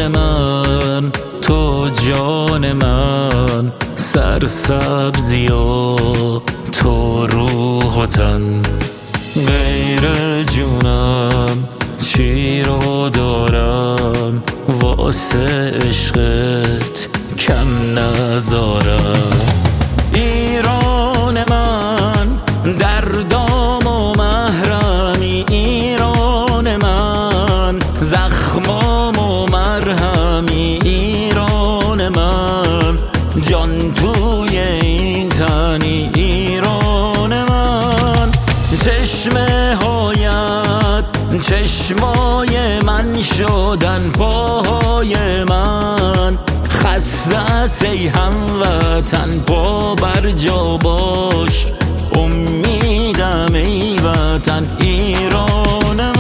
ایران من، تو جان من، سرسبزی و تو روح و تن. غیر جونم چی رو دارم، واسه عشقت کم نذارم. ایران من دردام و محرمی، ایران من زخمام و مرهمی، ایران من جان توی این تنی، ایران من چشمه هایت چشمای من شدن، پاهای من خسته ای هموطن. پا بر جا باش امیدم ای وطن، ایران من.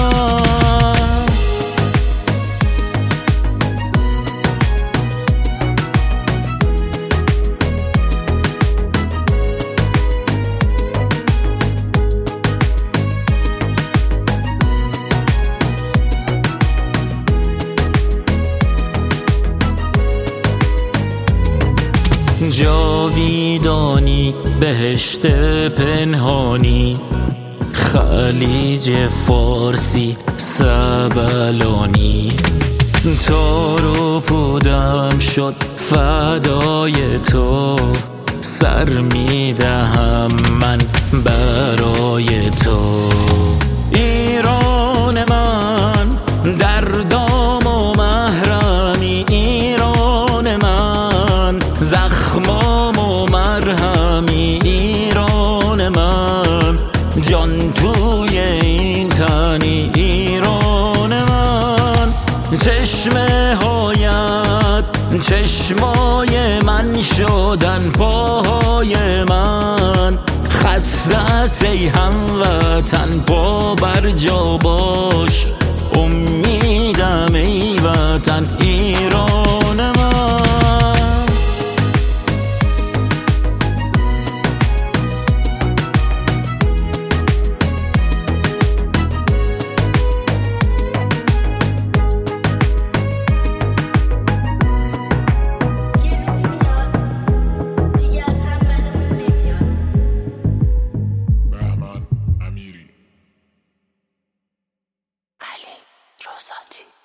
جاویدانی بهشت پنهانی، خلیج فارسی سبلانی. تار و پودم شد فدای تو، سر میدهم من برای تو. ایران من دردام و محرمی، ایران من زخمام و مرهمی، ایران من جان توی این تنی، ایران من چشمه هایت چشمای من شدن، پاهای من خسته ای هموطن. پا بر جا باش امیدم ای وطن، ایران من. علی رضاتی.